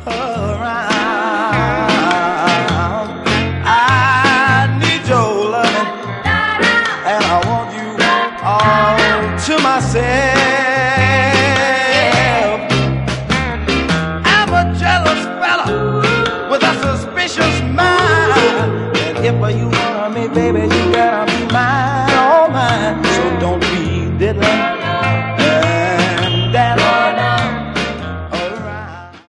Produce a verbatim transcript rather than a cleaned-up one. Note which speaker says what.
Speaker 1: around. I need your loving, and I want you all to myself. I'm a jealous fella with a suspicious mind, and if you want me, baby,